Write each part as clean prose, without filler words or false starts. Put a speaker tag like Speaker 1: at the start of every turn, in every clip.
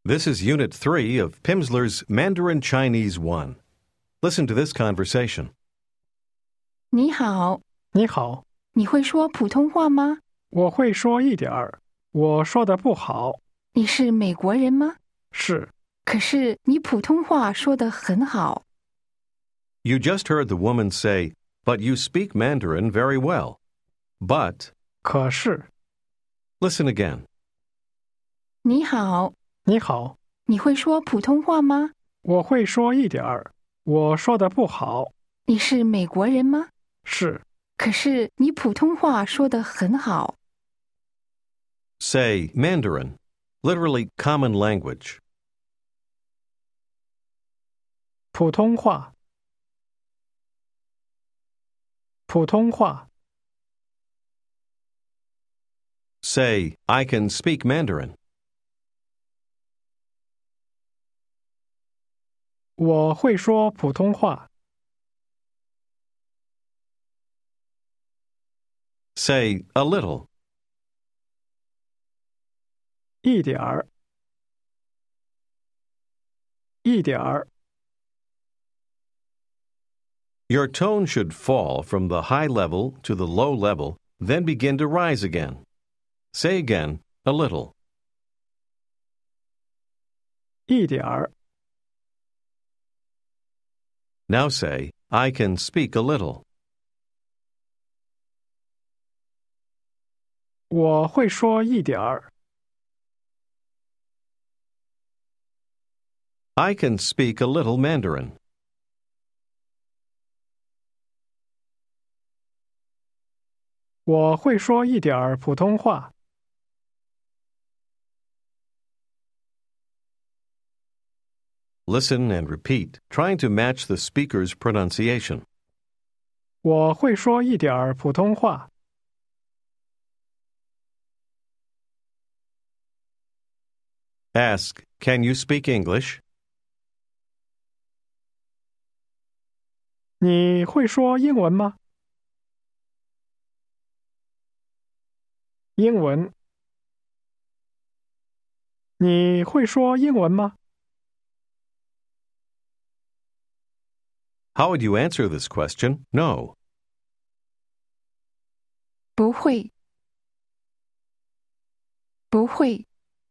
Speaker 1: This is Unit 3 of Pimsleur's Mandarin Chinese 1. Listen to this conversation.
Speaker 2: 你好，
Speaker 3: 你好，
Speaker 2: 你会说普通话吗？
Speaker 3: 我会说一点儿，我说的不好。
Speaker 2: 你是美国人吗？
Speaker 3: 是，
Speaker 2: 可是你普通话说得很好。
Speaker 1: You just heard the woman say, "But you speak Mandarin very well." But,
Speaker 3: 可是，
Speaker 1: listen again.
Speaker 2: 你好，
Speaker 3: 你好，
Speaker 2: 你会说普通话吗？
Speaker 3: 我会说一点儿，我说的不好。
Speaker 2: 你是美国人吗？
Speaker 3: 是，
Speaker 2: 可是你普通话说得很好。
Speaker 1: Say Mandarin, literally common language.
Speaker 3: 普通话，普通话，
Speaker 1: Say, I can speak Mandarin.
Speaker 3: 我会说普通话。
Speaker 1: Say, a little.
Speaker 3: 一点儿，一点儿，
Speaker 1: Your tone should fall from the high level to the low level, then begin to rise again. Say again, a little.
Speaker 3: 一点儿，
Speaker 1: Now say, I can speak a little.
Speaker 3: 我会说一点儿。
Speaker 1: I can speak a little Mandarin.
Speaker 3: 我会说一点儿普通话。
Speaker 1: Listen and repeat, trying to match the speaker's pronunciation.
Speaker 3: 我会说一点儿普通话。
Speaker 1: Ask, can you speak English?
Speaker 3: 你会说英文吗？英文。你会说英文吗？
Speaker 1: How would you answer this question? No.
Speaker 2: 不会，不会。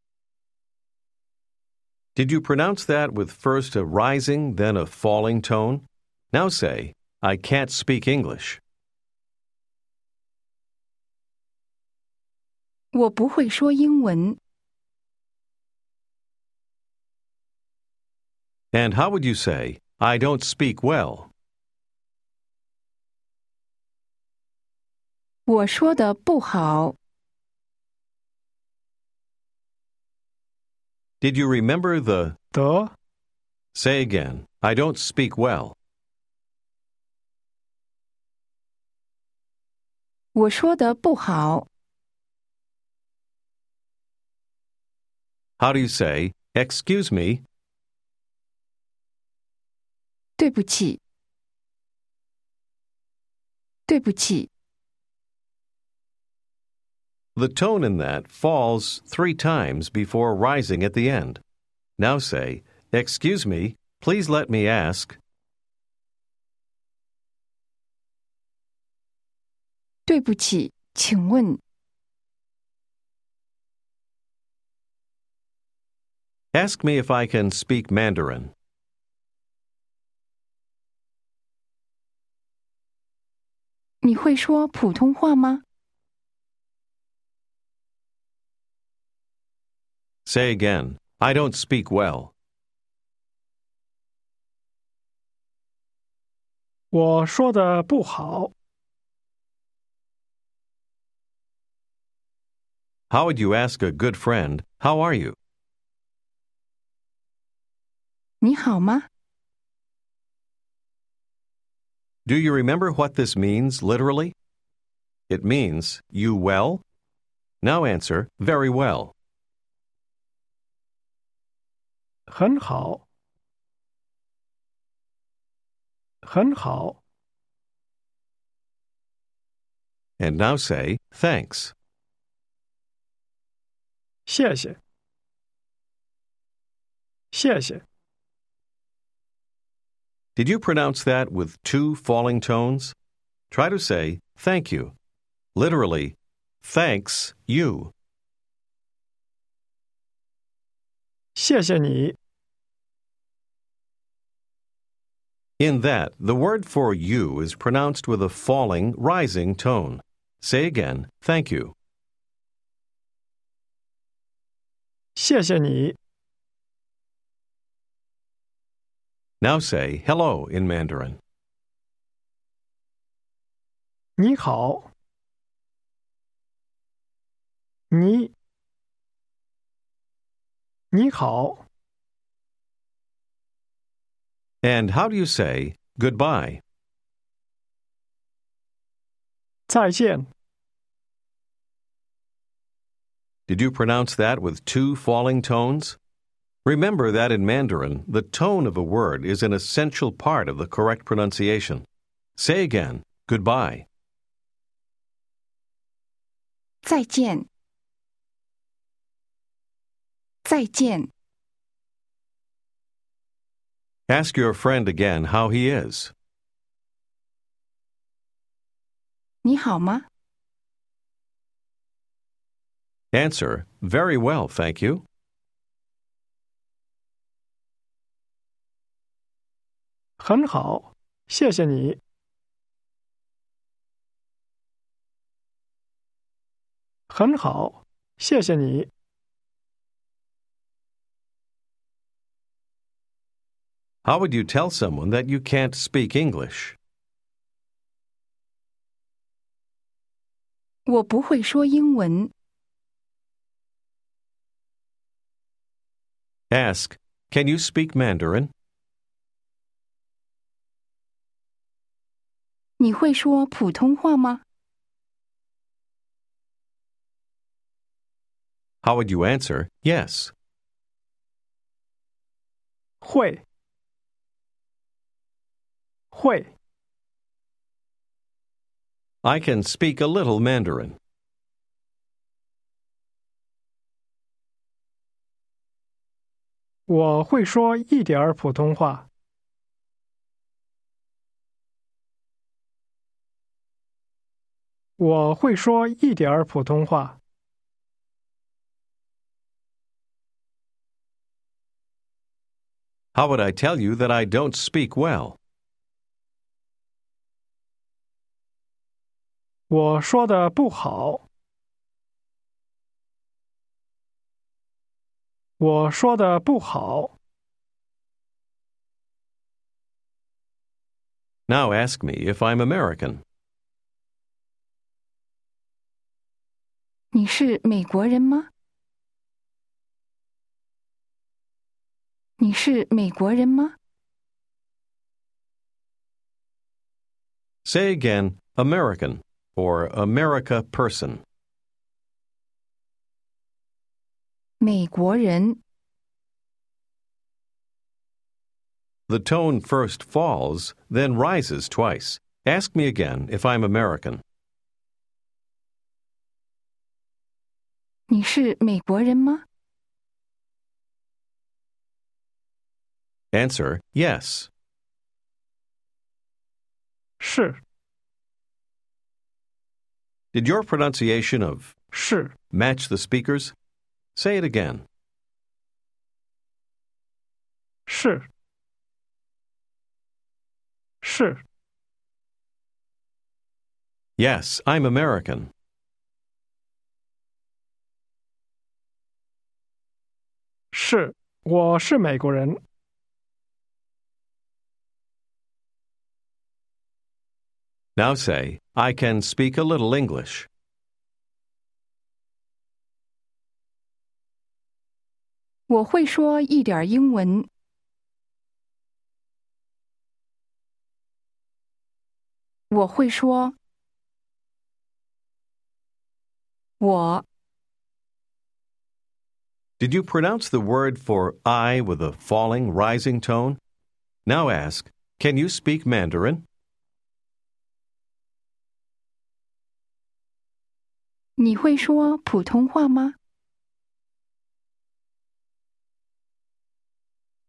Speaker 1: Did you pronounce that with first a rising, then a falling tone? Now say, I can't speak English.
Speaker 2: 我不会说英文。
Speaker 1: And how would you say, I don't speak well?
Speaker 2: 我说得不好。
Speaker 1: Did you remember the?
Speaker 3: 得，
Speaker 1: Say again, I don't speak well.
Speaker 2: 我说得不好。
Speaker 1: How do you say, excuse me?
Speaker 2: 对不起，对不起。
Speaker 1: The tone in that falls 3 times before rising at the end. Now say, excuse me, please let me ask.
Speaker 2: 对不起，请问。
Speaker 1: Ask me if I can speak Mandarin.
Speaker 2: 你会说普通话吗？
Speaker 1: Say again, I don't speak well.
Speaker 3: 我说的不好。
Speaker 1: How would you ask a good friend, how are you?
Speaker 2: 你好吗？
Speaker 1: Do you remember what this means literally? It means, you well? Now answer, very well.
Speaker 3: 很好，很好。
Speaker 1: And now say, thanks.
Speaker 3: 谢谢。 谢谢。
Speaker 1: Did you pronounce that with two falling tones? Try to say thank you. Literally, thanks you.
Speaker 3: 谢谢你。
Speaker 1: In that, the word for you is pronounced with a falling, rising tone. Say again, thank you.
Speaker 3: 谢谢你。
Speaker 1: Now say hello in Mandarin.
Speaker 3: 你好。你好。
Speaker 1: And how do you say goodbye?
Speaker 3: 再见。
Speaker 1: Did you pronounce that with two falling tones? Remember that in Mandarin, the tone of a word is an essential part of the correct pronunciation. Say again, goodbye.
Speaker 2: 再见。再见。
Speaker 1: Ask your friend again how he is.
Speaker 2: 你好吗？
Speaker 1: Answer, very well, thank you.
Speaker 3: 很好，谢谢你。很好，谢谢你。
Speaker 1: How would you tell someone that you can't speak English?
Speaker 2: 我不会说英文。
Speaker 1: Ask, can you speak Mandarin?
Speaker 2: 你会说普通话吗？
Speaker 1: How would you answer, yes?
Speaker 3: 会。会。
Speaker 1: I can speak a little Mandarin.
Speaker 3: 我会说一点儿普通话。我会说一点儿普通话。
Speaker 1: How would I tell you that I don't speak well?
Speaker 3: 我说的不好。我说的不好。
Speaker 1: Now ask me if I'm American.
Speaker 2: 你是美国人吗？你是美国人吗？
Speaker 1: Say again, American, or America person.
Speaker 2: 美国人。
Speaker 1: The tone first falls, then rises twice. Ask me again if I'm American.
Speaker 2: 你是美国人吗？
Speaker 1: Answer, yes.
Speaker 3: 是。
Speaker 1: Did your pronunciation of
Speaker 3: 是。
Speaker 1: match the speakers? Say it again.
Speaker 3: 是。是。
Speaker 1: Yes, I'm American.
Speaker 3: 是，我是美国人。
Speaker 1: Now say, I can speak a little English.
Speaker 2: 我会说一点英文。我会说。我。
Speaker 1: Did you pronounce the word for I with a falling, rising tone? Now ask, can you speak Mandarin?
Speaker 2: 你会说普通话吗？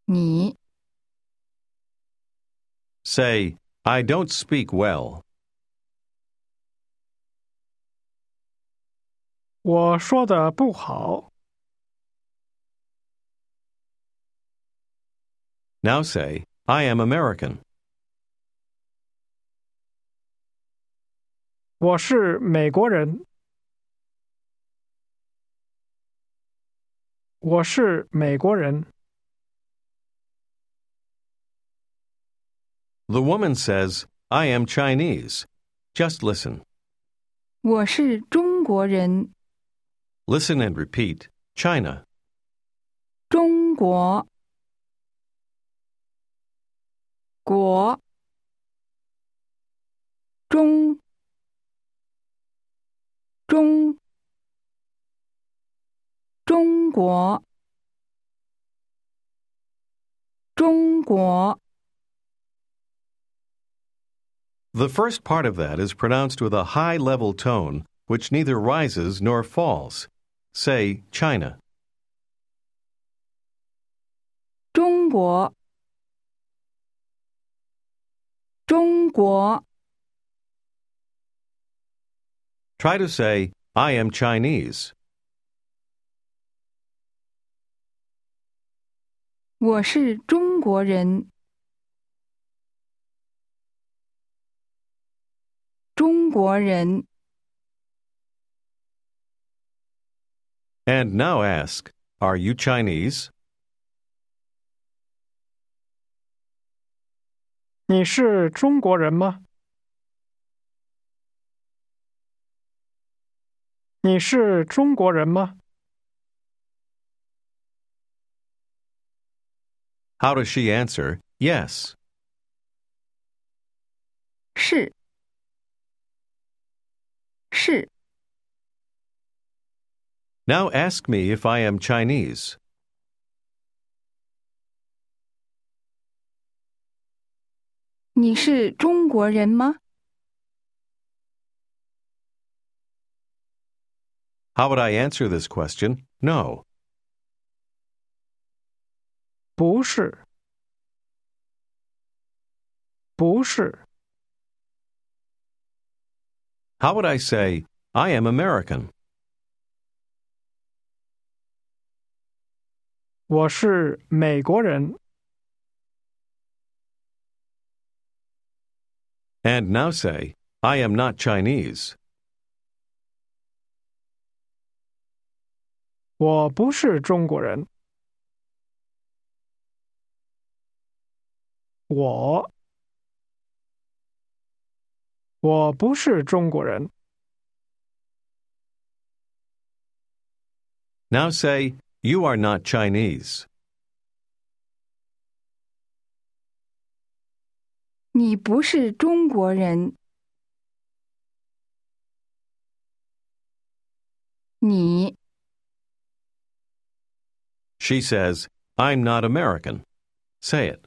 Speaker 2: 你
Speaker 1: Say, I don't speak well.
Speaker 3: 我说的不好。
Speaker 1: Now say, I am American.
Speaker 3: 我是美国人。我是美国人。
Speaker 1: The woman says, I am Chinese. Just listen.
Speaker 2: 我是中国人。
Speaker 1: Listen and repeat. China.
Speaker 2: 中国国中中中国中国
Speaker 1: The first part of that is pronounced with a high level tone, which neither rises nor falls. Say, China.
Speaker 2: 中国中国
Speaker 1: Try to say, I am Chinese.
Speaker 2: 我是中国人。中国人
Speaker 1: And now ask, are you Chinese?
Speaker 3: 你是中国人吗？你是中国人吗？
Speaker 1: How does she answer, yes?
Speaker 2: 是是
Speaker 1: Now ask me if I am Chinese.
Speaker 2: 你是中国人吗？
Speaker 1: How would I answer this question? No.
Speaker 3: 不是。不是。
Speaker 1: How would I say, I am American?
Speaker 3: 我是美国人。
Speaker 1: And now say, I am not Chinese.
Speaker 3: 我不是中国人。我不是中国人。
Speaker 1: Now say, you are not Chinese.
Speaker 2: 你不是中国人。你
Speaker 1: She says, I'm not American. Say it.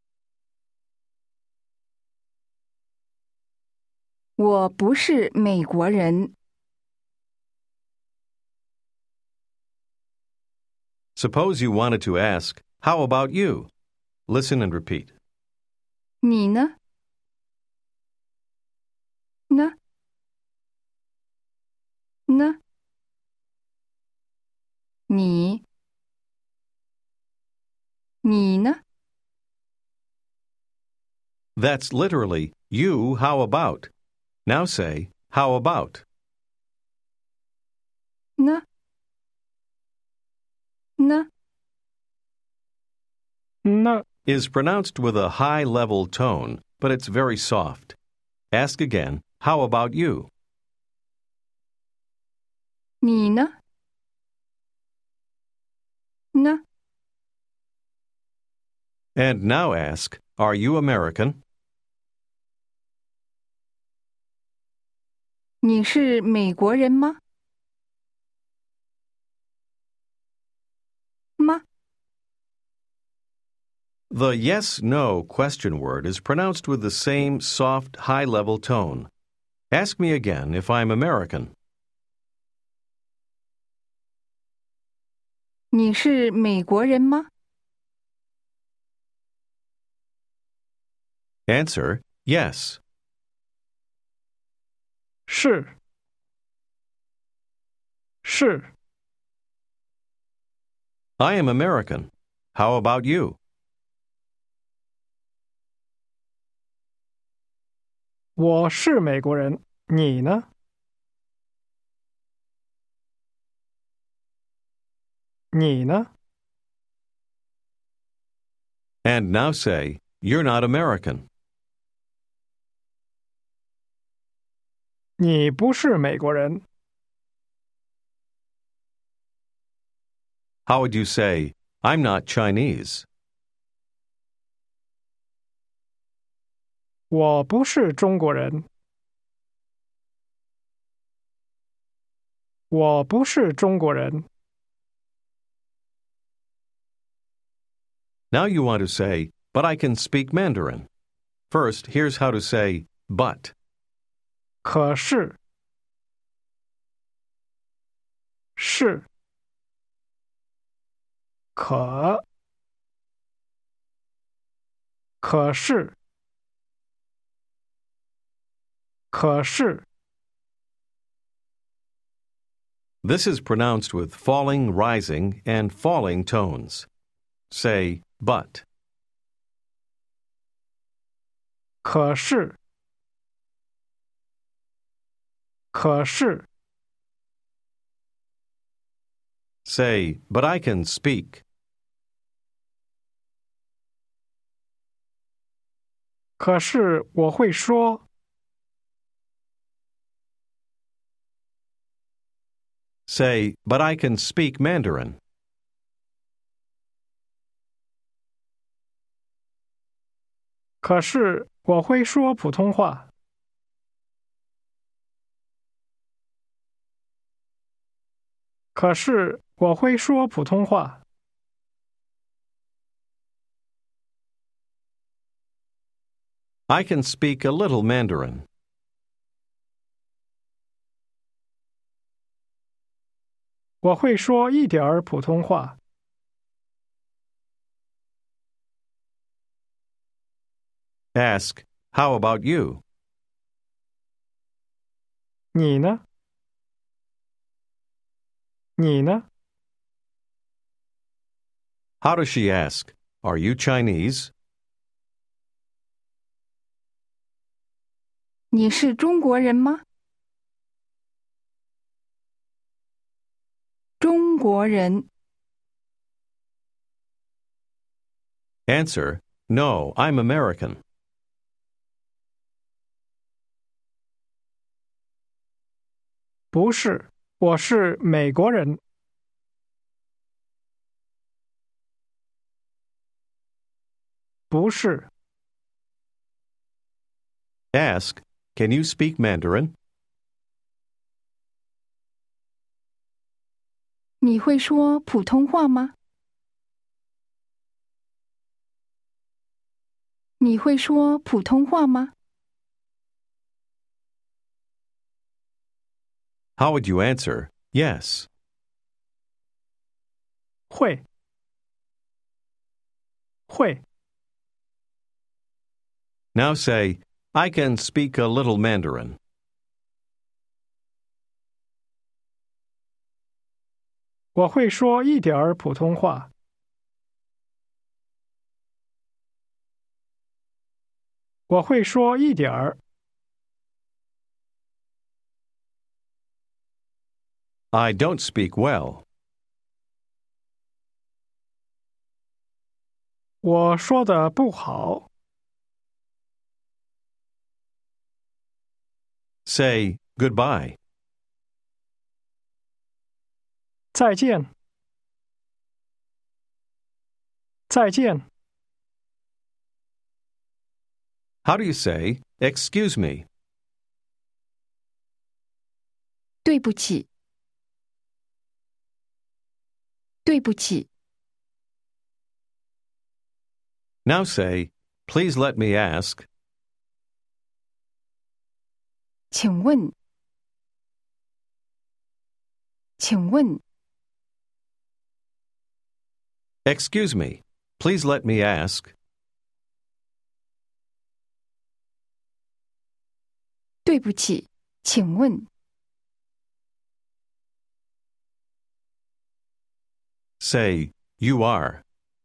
Speaker 2: 我不是美国人。
Speaker 1: Suppose you wanted to ask, how about you? Listen and repeat.
Speaker 2: 你呢？呢？呢？你呢？
Speaker 1: That's literally, you, how about? Now say, how about?
Speaker 2: 呢？呢？
Speaker 3: 那
Speaker 1: Is pronounced with a high level tone, but it's very soft. Ask again, how about you?
Speaker 2: 你呢？呢？
Speaker 1: And now ask, are you American?
Speaker 2: 你是美国人吗？吗？
Speaker 1: The yes-no question word is pronounced with the same soft, high-level tone. Ask me again if I'm American.
Speaker 2: 你是美国人吗？
Speaker 1: Answer, yes.
Speaker 3: 是，是，
Speaker 1: I am American. How about you?
Speaker 3: 我是美国人，你呢？你呢？
Speaker 1: And now say, you're not American.
Speaker 3: 你不是美国人，
Speaker 1: How would you say, I'm not Chinese?
Speaker 3: 我不是中国人，我不是中国人。
Speaker 1: Now you want to say, but I can speak Mandarin. First, here's how to say, but.
Speaker 3: 可是，是，可是，可是。
Speaker 1: This is pronounced with falling, rising, and falling tones. Say, but.
Speaker 3: 可是，可是，
Speaker 1: Say, but I can speak.
Speaker 3: 可是我会说，
Speaker 1: Say, but I can speak Mandarin.
Speaker 3: 可是我会说普通话。可是我会说普通话。
Speaker 1: I can speak a little Mandarin.
Speaker 3: 我会说一点儿普通话。
Speaker 1: Ask, how about you?
Speaker 3: 你呢？你呢？
Speaker 1: How does she ask, are you Chinese?
Speaker 2: 你是中国人吗？中国人。
Speaker 1: Answer, no, I'm American.
Speaker 3: 不是，我是美国人。不是。
Speaker 1: Ask, can you speak Mandarin?
Speaker 2: 你会说普通话吗？你会说普通话吗？
Speaker 1: How would you answer, yes?
Speaker 3: 会。会。
Speaker 1: Now say, I can speak a little Mandarin.
Speaker 3: 我会说一点儿普通话。我会说一点儿。
Speaker 1: I don't speak well.
Speaker 3: 我说的不好。
Speaker 1: Say, goodbye.
Speaker 3: 再见。再见。
Speaker 1: How do you say, excuse me?
Speaker 2: 对不起。对不起。
Speaker 1: Now say, please let me ask.
Speaker 2: 请问。请问。
Speaker 1: Excuse me, please let me ask.
Speaker 2: 对不起，请问
Speaker 1: Say, you are.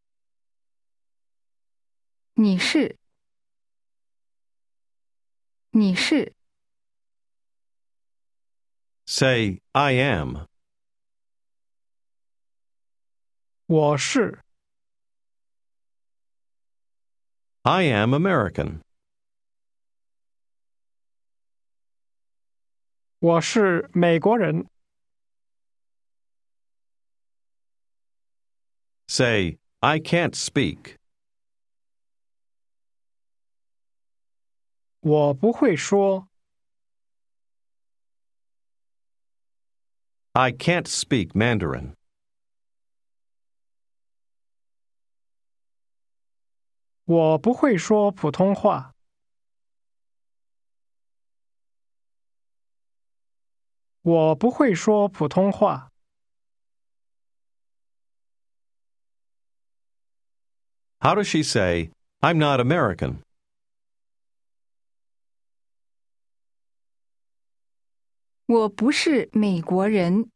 Speaker 2: 你是？你是？
Speaker 1: Say, I am.
Speaker 3: 我是。
Speaker 1: I am American.
Speaker 3: 我是美国人。
Speaker 1: Say, I can't speak.
Speaker 3: 我不会说。
Speaker 1: I can't speak Mandarin.
Speaker 3: 我不会说普通话。我不会说普通话。
Speaker 1: How does she say, I'm not American?
Speaker 2: 我不是美国人。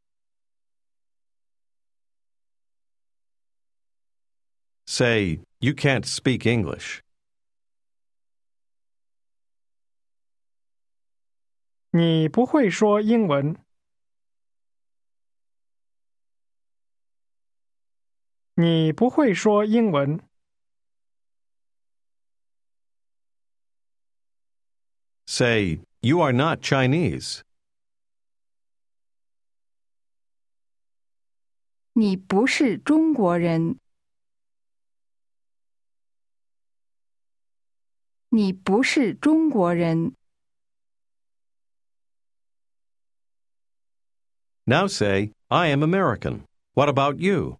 Speaker 1: Say, you can't speak English.
Speaker 3: 你不会说英文。你不会说英文。
Speaker 1: Say, you are not Chinese.
Speaker 2: 你不是中国人。你不是中国人。
Speaker 1: Now say, I am American. What about you?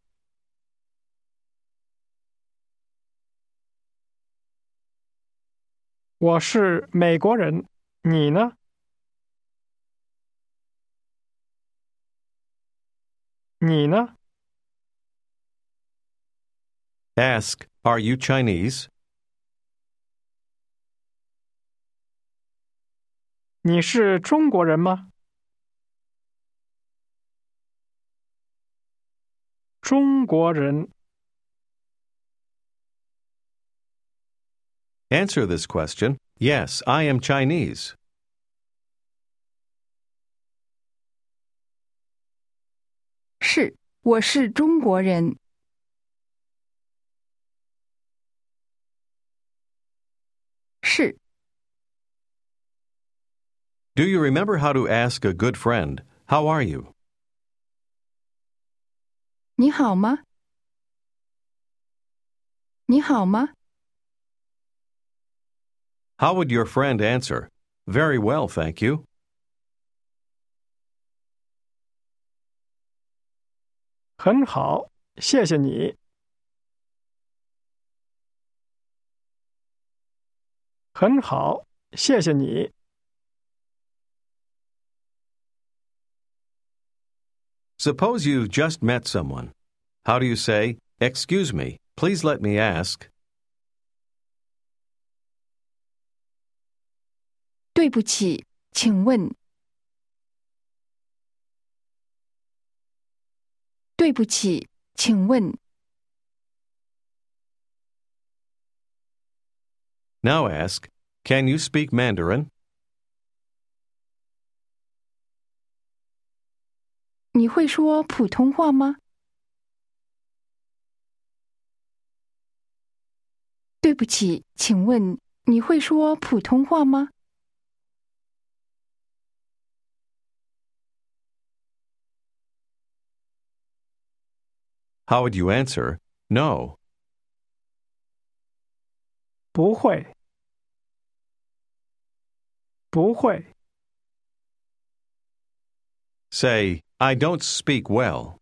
Speaker 3: 我是美国人。你呢？你呢？
Speaker 1: Ask, are you Chinese?
Speaker 3: 你是中国人吗？中国人。
Speaker 1: Answer this question. Yes, I am Chinese.
Speaker 2: 是，我是中国人。是。
Speaker 1: Do you remember how to ask a good friend, how are you?
Speaker 2: 你好吗？你好吗？
Speaker 1: How would your friend answer? Very well, thank you.
Speaker 3: 很好，谢谢你。很好，谢谢你。
Speaker 1: Suppose you've just met someone. How do you say, excuse me, please let me ask?
Speaker 2: 对不起，请问。对不起，请问。
Speaker 1: Now ask, can you speak Mandarin?
Speaker 2: 你会说普通话吗？对不起，请问你会说普通话吗？
Speaker 1: How would you answer? No.
Speaker 3: 不会。不会。
Speaker 1: Say, I don't speak well.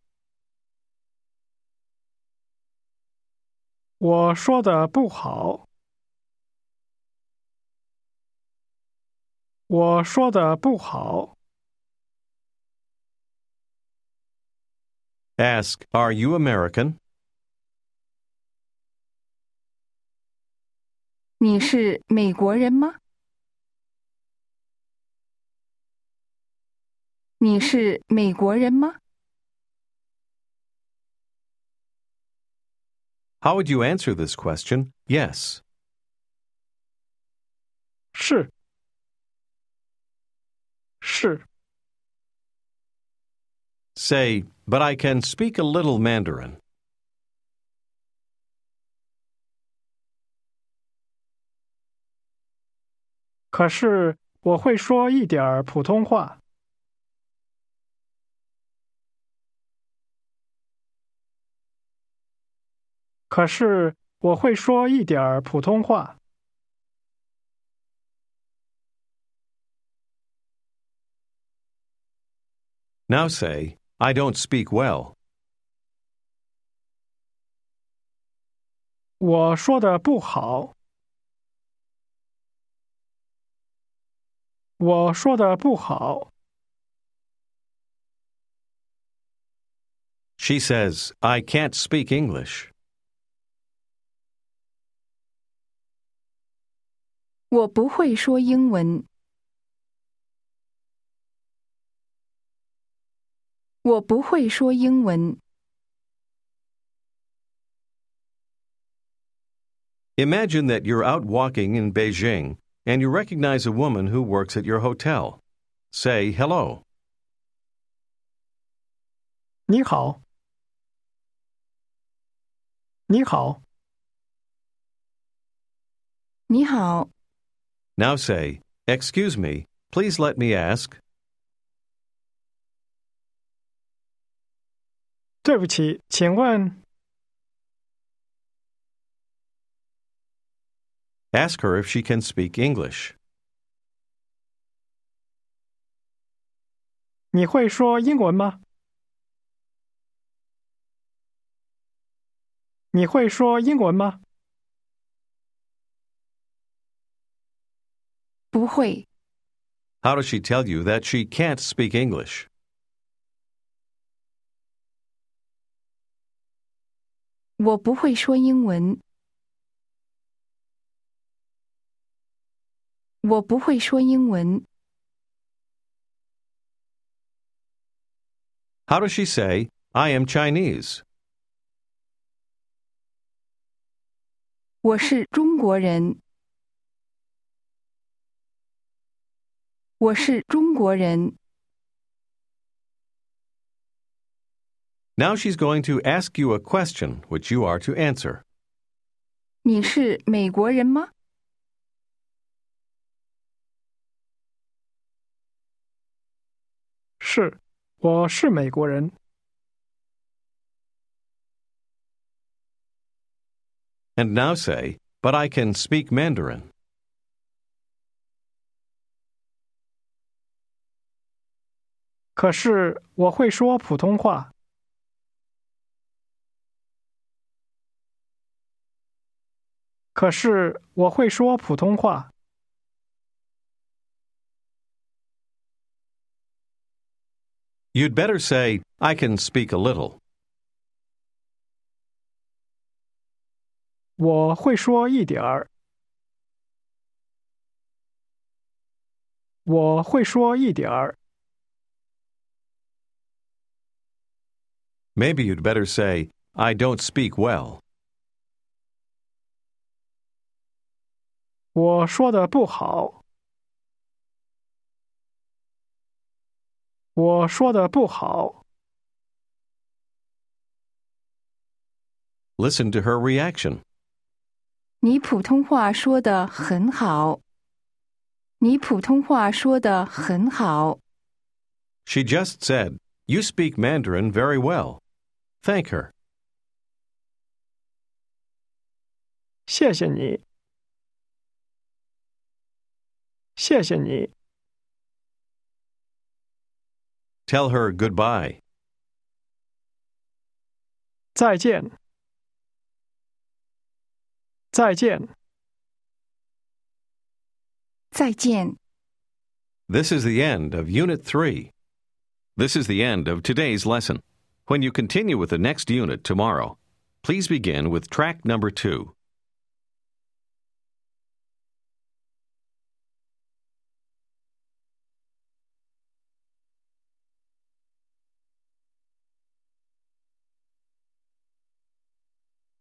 Speaker 3: 我说的不好。我说的不好。
Speaker 1: Ask, are you American?
Speaker 2: 你是美国人吗？ 你是美国人吗？
Speaker 1: How would you answer this question? Yes.
Speaker 3: 是。是。
Speaker 1: Say, but I can speak a little Mandarin.
Speaker 3: 可是我会说一点儿普通话。可是我会说一点儿普通话。
Speaker 1: Now say, I don't speak well.
Speaker 3: 我说的不好。我说的不好。
Speaker 1: She says, I can't speak English.
Speaker 2: 我不会说英文。我不会说英文。
Speaker 1: Imagine that you're out walking in Beijing and you recognize a woman who works at your hotel. Say hello.
Speaker 3: 你好。你好。
Speaker 2: 你好，
Speaker 1: Now say, excuse me, please let me ask.
Speaker 3: 对不起，请问
Speaker 1: Ask her if she can speak English.
Speaker 3: 你会说英文吗？你会说英文吗？
Speaker 2: 不会，
Speaker 1: How does she tell you that she can't speak English?
Speaker 2: 我不会说英文。我不会说英文。
Speaker 1: How does she say, I am Chinese?
Speaker 2: 我是中国人。我是中国人。
Speaker 1: Now she's going to ask you a question which you are to answer.
Speaker 2: 你是美国人吗？
Speaker 3: 是，我是美国人。
Speaker 1: And now say, but I can speak Mandarin.
Speaker 3: 可是我会说普通话。可是我会说普通话。
Speaker 1: You'd better say, I can speak a little.
Speaker 3: 我会说一点儿。我会说一点儿。
Speaker 1: Maybe you'd better say, I don't speak well.
Speaker 3: 我说的不好。我说的不好。
Speaker 1: Listen to her reaction.
Speaker 2: 你普通话说得很好。你普通话说得很好。
Speaker 1: She just said, You speak Mandarin very well. Thank her.
Speaker 3: 谢谢你。谢谢你。
Speaker 1: Tell her goodbye.
Speaker 3: 再见。再见。
Speaker 2: 再见。
Speaker 1: This is the end of Unit 3. This is the end of today's lesson. When you continue with the next unit tomorrow, please begin with track number 2.